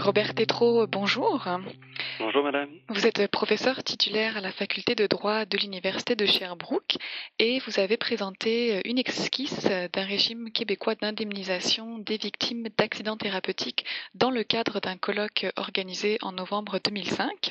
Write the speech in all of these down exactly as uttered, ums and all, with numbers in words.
Robert Tétrault, bonjour. Bonjour madame. Vous êtes professeur titulaire à la faculté de droit de l'université de Sherbrooke et vous avez présenté une esquisse d'un régime québécois d'indemnisation des victimes d'accidents thérapeutiques dans le cadre d'un colloque organisé en novembre deux mille cinq.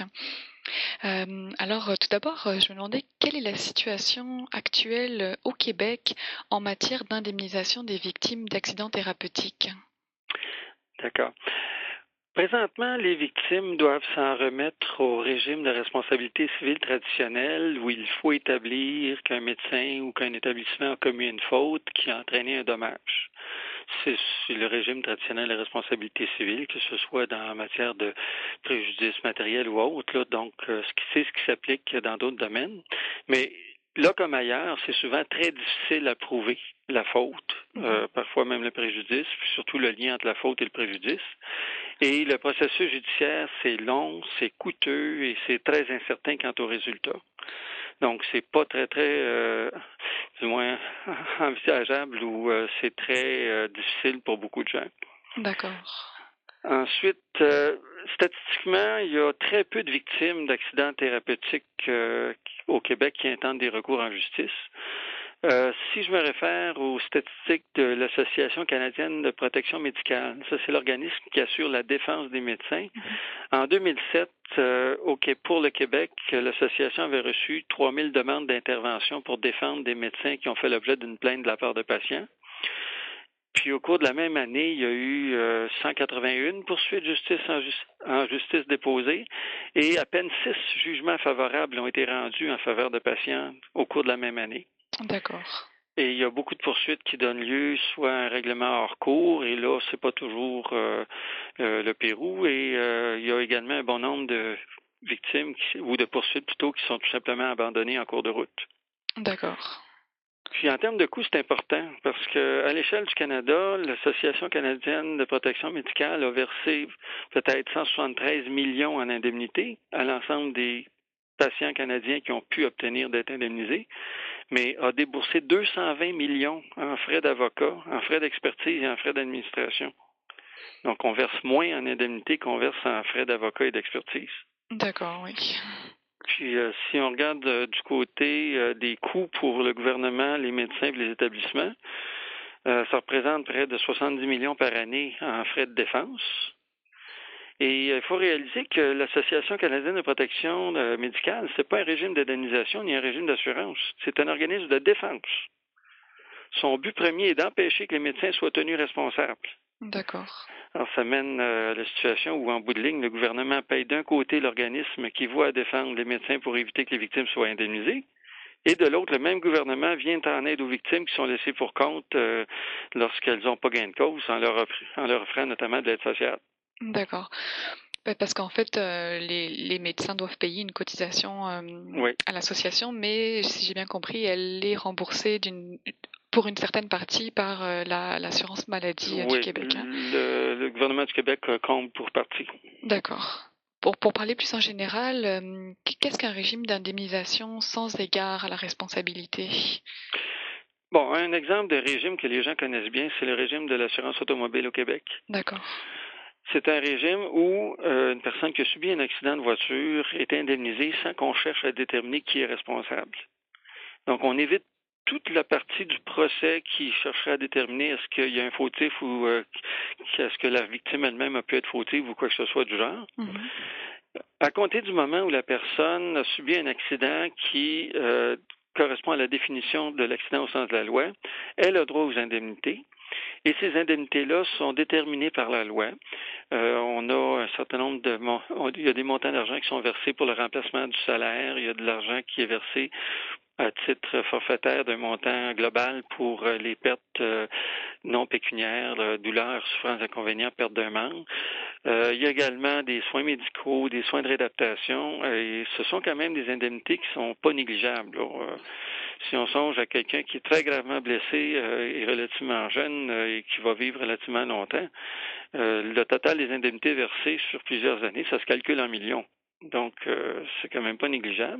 Euh, alors tout d'abord, je me demandais quelle est la situation actuelle au Québec en matière d'indemnisation des victimes d'accidents thérapeutiques. D'accord. Présentement, les victimes doivent s'en remettre au régime de responsabilité civile traditionnelle où il faut établir qu'un médecin ou qu'un établissement a commis une faute qui a entraîné un dommage. C'est le régime traditionnel de responsabilité civile, que ce soit dans la matière de préjudice matériel ou autre. Là, donc, c'est ce qui s'applique dans d'autres domaines. Mais là comme ailleurs, c'est souvent très difficile à prouver la faute, euh, parfois même le préjudice, puis surtout le lien entre la faute et le préjudice. Et le processus judiciaire, c'est long, c'est coûteux et c'est très incertain quant aux résultats. Donc, c'est pas très, très, euh, du moins, envisageable ou euh, c'est très euh, difficile pour beaucoup de gens. D'accord. Ensuite, euh, statistiquement, il y a très peu de victimes d'accidents thérapeutiques euh, au Québec qui intentent des recours en justice. Euh, si je me réfère aux statistiques de l'Association canadienne de protection médicale, ça c'est l'organisme qui assure la défense des médecins. En deux mille sept, euh, okay, pour le Québec, l'association avait reçu trois mille demandes d'intervention pour défendre des médecins qui ont fait l'objet d'une plainte de la part de patients. Puis au cours de la même année, il y a eu euh, cent quatre-vingt-un poursuites de justice en, ju- en justice déposées et à peine six jugements favorables ont été rendus en faveur de patients au cours de la même année. D'accord. Et il y a beaucoup de poursuites qui donnent lieu soit à un règlement hors cours, et là, c'est pas toujours euh, euh, le Pérou, et euh, il y a également un bon nombre de victimes qui, ou de poursuites plutôt qui sont tout simplement abandonnées en cours de route. D'accord. Puis en termes de coûts, c'est important parce que à l'échelle du Canada, l'Association canadienne de protection médicale a versé peut-être cent soixante-treize millions en indemnités à l'ensemble des patients canadiens qui ont pu obtenir d'être indemnisés, mais a déboursé deux cent vingt millions en frais d'avocat, en frais d'expertise et en frais d'administration. Donc, on verse moins en indemnité qu'on verse en frais d'avocat et d'expertise. D'accord, oui. Puis, euh, si on regarde euh, du côté euh, des coûts pour le gouvernement, les médecins et les établissements, euh, ça représente près de soixante-dix millions par année en frais de défense. Et il euh, faut réaliser que l'Association canadienne de protection euh, médicale, c'est pas un régime d'indemnisation ni un régime d'assurance. C'est un organisme de défense. Son but premier est d'empêcher que les médecins soient tenus responsables. D'accord. Alors, ça mène euh, à la situation où, en bout de ligne, le gouvernement paye d'un côté l'organisme qui voit à défendre les médecins pour éviter que les victimes soient indemnisées, et de l'autre, le même gouvernement vient en aide aux victimes qui sont laissées pour compte euh, lorsqu'elles n'ont pas gain de cause, en leur, offri- en leur offrant notamment de l'aide sociale. D'accord. Parce qu'en fait, euh, les, les médecins doivent payer une cotisation euh, Oui. à l'association, mais si j'ai bien compris, elle est remboursée d'une, pour une certaine partie par euh, la, l'assurance maladie euh, Oui, du Québec. Hein? le, le gouvernement du Québec euh, compte pour partie. D'accord. Pour, pour parler plus en général, euh, qu'est-ce qu'un régime d'indemnisation sans égard à la responsabilité? Bon, un exemple de régime que les gens connaissent bien, c'est le régime de l'assurance automobile au Québec. D'accord. C'est un régime où euh, une personne qui a subi un accident de voiture est indemnisée sans qu'on cherche à déterminer qui est responsable. Donc, on évite toute la partie du procès qui chercherait à déterminer est-ce qu'il y a un fautif ou euh, est-ce que la victime elle-même a pu être fautive ou quoi que ce soit du genre. Mm-hmm. À compter du moment où la personne a subi un accident qui euh, correspond à la définition de l'accident au sens de la loi, elle a droit aux indemnités. Et ces indemnités-là sont déterminées par la loi. Euh, on a un certain nombre de... On, il y a des montants d'argent qui sont versés pour le remplacement du salaire. Il y a de l'argent qui est versé à titre forfaitaire d'un montant global pour euh, les pertes euh, non pécuniaires, euh, douleurs, souffrances, inconvénients, perte d'un membre. Euh, il y a également des soins médicaux, des soins de réadaptation, euh, et ce sont quand même des indemnités qui sont pas négligeables. Là. Euh, si on songe à quelqu'un qui est très gravement blessé euh, et relativement jeune euh, et qui va vivre relativement longtemps, euh, le total des indemnités versées sur plusieurs années, ça se calcule en millions. Donc, euh, c'est quand même pas négligeable.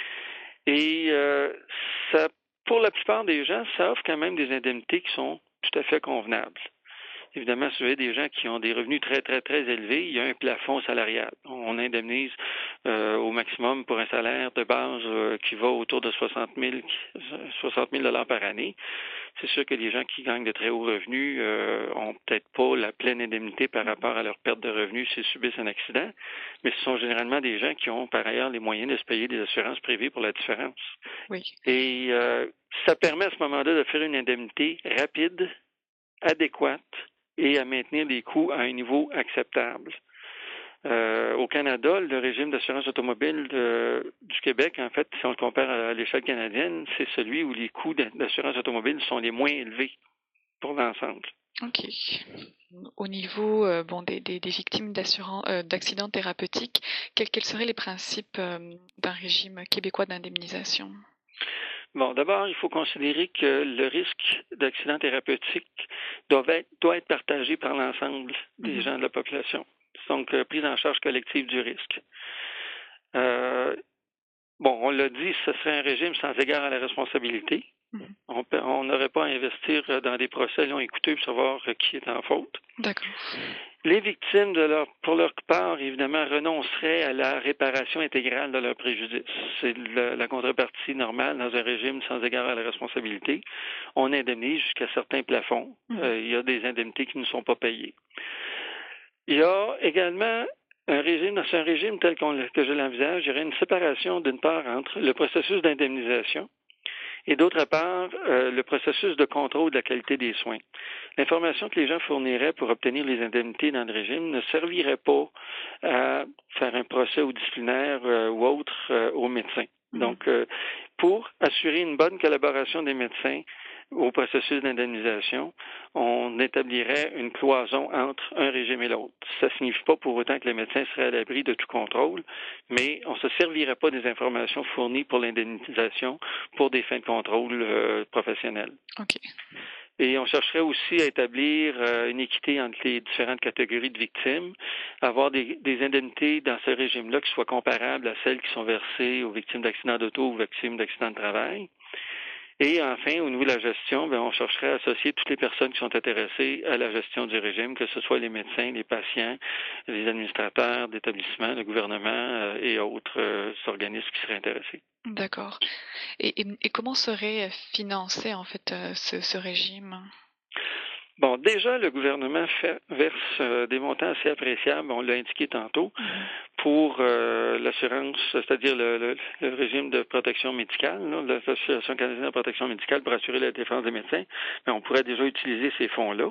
Et euh, ça, pour la plupart des gens, ça offre quand même des indemnités qui sont tout à fait convenables. Évidemment, si vous avez des gens qui ont des revenus très, très, très élevés, il y a un plafond salarial. On indemnise euh, au maximum pour un salaire de base euh, qui va autour de soixante mille dollars par année. C'est sûr que les gens qui gagnent de très hauts revenus euh, ont peut-être pas la pleine indemnité par rapport à leur perte de revenus s'ils subissent un accident, mais ce sont généralement des gens qui ont par ailleurs les moyens de se payer des assurances privées pour la différence. Oui. Et euh, ça permet à ce moment-là de faire une indemnité rapide, adéquate et à maintenir les coûts à un niveau acceptable. Euh, au Canada, le régime d'assurance automobile de, du Québec, en fait, si on le compare à l'échelle canadienne, c'est celui où les coûts d'assurance automobile sont les moins élevés pour l'ensemble. OK. Au niveau euh, bon, des, des, des victimes euh, d'accidents thérapeutiques, quels, quels seraient les principes euh, d'un régime québécois d'indemnisation? Bon, d'abord, il faut considérer que le risque d'accident thérapeutique doit être, doit être partagé par l'ensemble des mm-hmm. gens de la population. Donc, euh, prise en charge collective du risque. Euh, bon, on l'a dit, ce serait un régime sans égard à la responsabilité. Mm-hmm. On n'aurait pas à investir dans des procès longs et coûteux pour savoir qui est en faute. D'accord. Les victimes, de leur, pour leur part, évidemment, renonceraient à la réparation intégrale de leur préjudice. C'est la, la contrepartie normale dans un régime sans égard à la responsabilité. On indemnise jusqu'à certains plafonds. Mm-hmm. Euh, il y a des indemnités qui ne sont pas payées. Il y a également un régime, dans un régime tel qu'on, que je l'envisage, il y aurait une séparation d'une part entre le processus d'indemnisation et d'autre part, euh, le processus de contrôle de la qualité des soins. L'information que les gens fourniraient pour obtenir les indemnités dans le régime ne servirait pas à faire un procès au disciplinaire euh, ou autre euh, aux médecins. Mmh. Donc, euh, pour assurer une bonne collaboration des médecins au processus d'indemnisation, on établirait une cloison entre un régime et l'autre. Ça ne signifie pas pour autant que les médecins seraient à l'abri de tout contrôle, mais on ne se servirait pas des informations fournies pour l'indemnisation pour des fins de contrôle euh, professionnel. Okay. Et on chercherait aussi à établir euh, une équité entre les différentes catégories de victimes, avoir des, des indemnités dans ce régime-là qui soient comparables à celles qui sont versées aux victimes d'accidents d'auto ou victimes d'accidents de travail. Et enfin, au niveau de la gestion, bien, on chercherait à associer toutes les personnes qui sont intéressées à la gestion du régime, que ce soit les médecins, les patients, les administrateurs d'établissements, le gouvernement euh, et autres euh, organismes qui seraient intéressés. D'accord. Et, et, et comment serait financé en fait euh, ce, ce régime? Bon, déjà, le gouvernement fait, verse euh, des montants assez appréciables, on l'a indiqué tantôt, mmh. pour euh, l'assurance, c'est-à-dire le, le, le régime de protection médicale, là, l'Association canadienne de protection médicale pour assurer la défense des médecins. Mais on pourrait déjà utiliser ces fonds-là.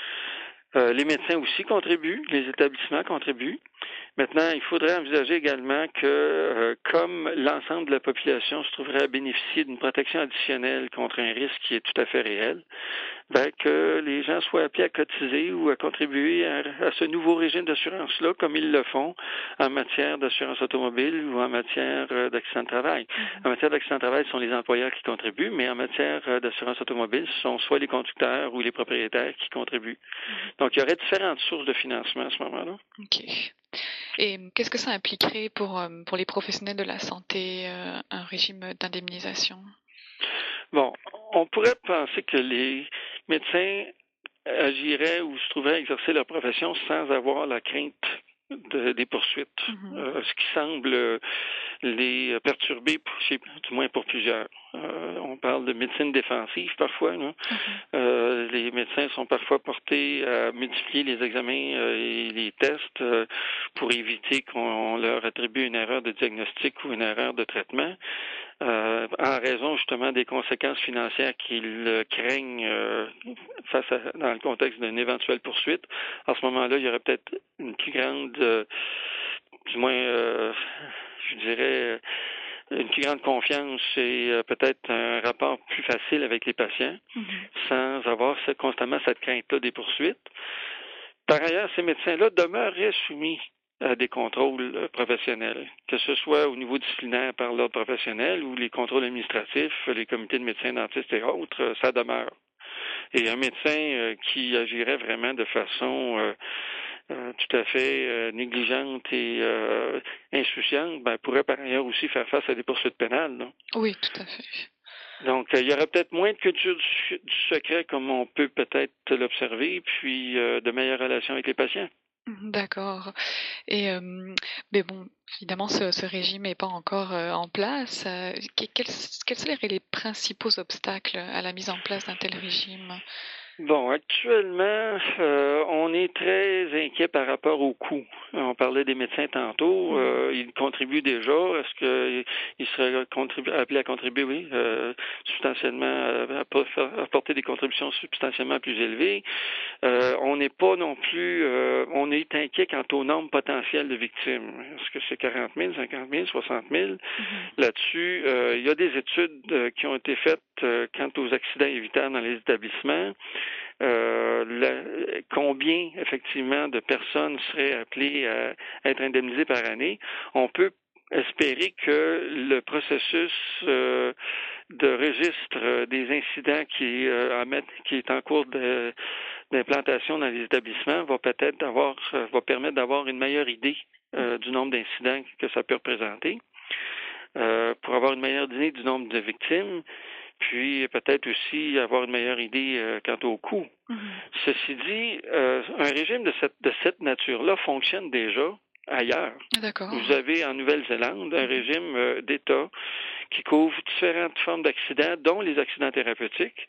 Euh, les médecins aussi contribuent, les établissements contribuent. Maintenant, il faudrait envisager également que, euh, comme l'ensemble de la population se trouverait à bénéficier d'une protection additionnelle contre un risque qui est tout à fait réel, ben, que les gens soient appelés à cotiser ou à contribuer à, à ce nouveau régime d'assurance-là, comme ils le font en matière d'assurance automobile ou en matière euh, d'accident de travail. Mm-hmm. En matière d'accident de travail, ce sont les employeurs qui contribuent, mais en matière euh, d'assurance automobile, ce sont soit les conducteurs ou les propriétaires qui contribuent. Mm-hmm. Donc, il y aurait différentes sources de financement à ce moment-là. OK. Et qu'est-ce que ça impliquerait pour, pour les professionnels de la santé, euh, un régime d'indemnisation? Bon, on pourrait penser que les médecins agiraient ou se trouveraient à exercer leur profession sans avoir la crainte de, des poursuites, mm-hmm. euh, ce qui semble les perturber, pour, chez, du moins pour plusieurs. Euh, on parle de médecine défensive parfois. Là. Mm-hmm. Euh, les médecins sont parfois portés à multiplier les examens euh, et les tests euh, pour éviter qu'on leur attribue une erreur de diagnostic ou une erreur de traitement. Euh, en raison justement des conséquences financières qu'ils euh, craignent euh, face à, dans le contexte d'une éventuelle poursuite. À ce moment-là, il y aurait peut-être une plus grande, euh, du moins, euh, je dirais, une plus grande confiance et euh, peut-être un rapport plus facile avec les patients, mm-hmm. sans avoir ce, constamment cette crainte-là des poursuites. Par ailleurs, ces médecins-là demeureraient soumis à des contrôles professionnels, que ce soit au niveau disciplinaire par l'ordre professionnel ou les contrôles administratifs, les comités de médecins, dentistes et autres, ça demeure. Et un médecin euh, qui agirait vraiment de façon euh, euh, tout à fait euh, négligente et euh, insouciante, ben, pourrait par ailleurs aussi faire face à des poursuites pénales. Non? Oui, tout à fait. Donc, euh, il y aurait peut-être moins de culture du, du secret comme on peut peut-être l'observer, puis euh, de meilleures relations avec les patients. D'accord. Et euh, mais bon, évidemment, ce, ce régime n'est pas encore euh, en place. Euh, que- quels, quels seraient les principaux obstacles à la mise en place d'un tel régime? Bon, actuellement, euh, on est très inquiet par rapport aux coûts. On parlait des médecins tantôt. Euh, ils contribuent déjà. Est-ce qu'ils seraient contribu- appelés à contribuer? Oui, euh, substantiellement, euh, à apporter des contributions substantiellement plus élevées. Euh, on n'est pas non plus, euh, on est inquiet quant au nombre potentiel de victimes. Est-ce que c'est quarante mille, cinquante mille, soixante mille? Mm-hmm. Là-dessus, euh, il y a des études euh, qui ont été faites euh, quant aux accidents évitables dans les établissements. Euh, la, combien, effectivement, de personnes seraient appelées à être indemnisées par année? On peut espérer que le processus euh, de registre des incidents qui, euh, à mettre, qui est en cours de, d'implantation dans les établissements va peut-être avoir, va permettre d'avoir une meilleure idée euh, du nombre d'incidents que ça peut représenter, euh, pour avoir une meilleure idée du nombre de victimes, puis peut-être aussi avoir une meilleure idée euh, quant au coût. Mm-hmm. Ceci dit, euh, un régime de cette, de cette nature-là fonctionne déjà ailleurs. D'accord. Vous avez en Nouvelle-Zélande un régime euh, d'État qui couvre différentes formes d'accidents, dont les accidents thérapeutiques,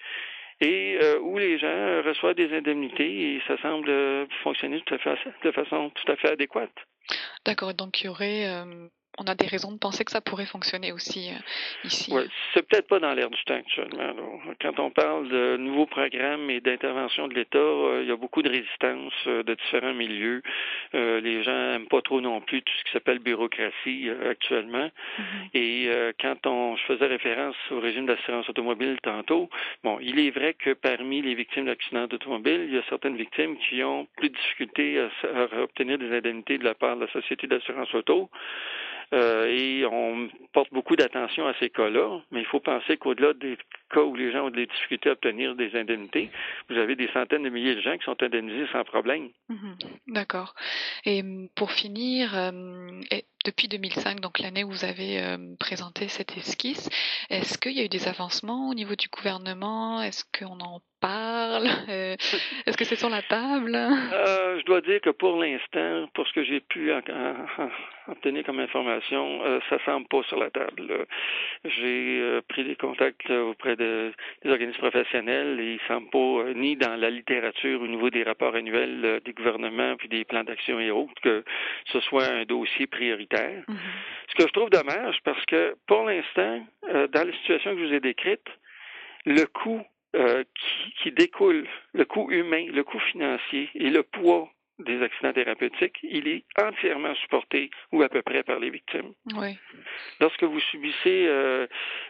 et euh, où les gens reçoivent des indemnités et ça semble euh, fonctionner tout à fait, de façon tout à fait adéquate. D'accord, donc il y aurait... Euh... On a des raisons de penser que ça pourrait fonctionner aussi euh, ici. Oui, c'est peut-être pas dans l'air du temps actuellement. Là. Quand on parle de nouveaux programmes et d'intervention de l'État, euh, il y a beaucoup de résistance euh, de différents milieux. Euh, les gens n'aiment pas trop non plus tout ce qui s'appelle bureaucratie euh, actuellement. Mm-hmm. Et euh, quand on, je faisais référence au régime d'assurance automobile tantôt, bon, il est vrai que parmi les victimes d'accidents d'automobile, il y a certaines victimes qui ont plus de difficultés à, à obtenir des indemnités de la part de la Société d'assurance auto. Euh, et on porte beaucoup d'attention à ces cas-là, mais il faut penser qu'au-delà des cas où les gens ont des difficultés à obtenir des indemnités, vous avez des centaines de milliers de gens qui sont indemnisés sans problème. Mmh, d'accord. Et pour finir, euh, et depuis deux mille cinq, donc l'année où vous avez euh, présenté cette esquisse, est-ce qu'il y a eu des avancements au niveau du gouvernement? Est-ce qu'on en parle? euh, Est-ce que c'est sur la table? Euh, je dois dire que pour l'instant, pour ce que j'ai pu en, en, en obtenir comme information, euh, ça semble pas sur la table. Là. J'ai euh, pris des contacts là, auprès de, des organismes professionnels et il semble pas, euh, ni dans la littérature au niveau des rapports annuels euh, des gouvernements puis des plans d'action et autres, que ce soit un dossier prioritaire. Mm-hmm. Ce que je trouve dommage, parce que pour l'instant, euh, dans la situation que je vous ai décrite, le coût Euh, qui, qui découle, le coût humain, le coût financier et le poids des accidents thérapeutiques, il est entièrement supporté ou à peu près par les victimes. Oui. Lorsque vous subissez euh,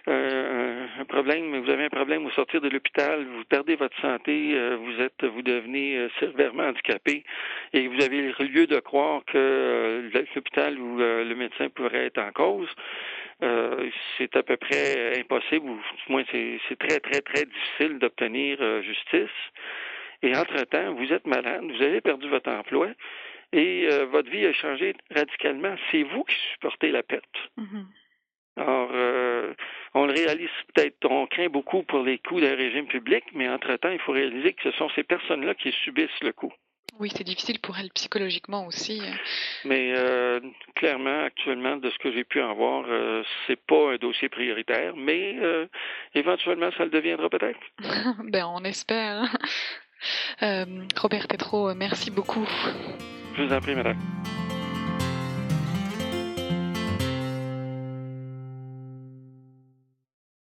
un, un problème, vous avez un problème au sortir de l'hôpital, vous perdez votre santé, euh, vous êtes, vous devenez euh, sévèrement handicapé et vous avez lieu de croire que euh, l'hôpital ou euh, le médecin pourrait être en cause. Euh, c'est à peu près impossible, ou du moins c'est, c'est très, très, très difficile d'obtenir euh, justice. Et entre-temps, vous êtes malade, vous avez perdu votre emploi et euh, votre vie a changé radicalement. C'est vous qui supportez la perte. Mm-hmm. Alors, euh, on le réalise peut-être, on craint beaucoup pour les coûts d'un régime public, mais entre-temps, il faut réaliser que ce sont ces personnes-là qui subissent le coût. Oui, c'est difficile pour elle psychologiquement aussi. Mais euh, clairement, actuellement, de ce que j'ai pu en voir, euh, c'est pas un dossier prioritaire, mais euh, éventuellement, ça le deviendra peut-être. Ben, on espère. Euh, Robert Tétrault, merci beaucoup. Je vous en prie, madame.